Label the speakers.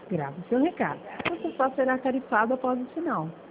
Speaker 1: Grave seu recado. Você só será tarifado após o sinal.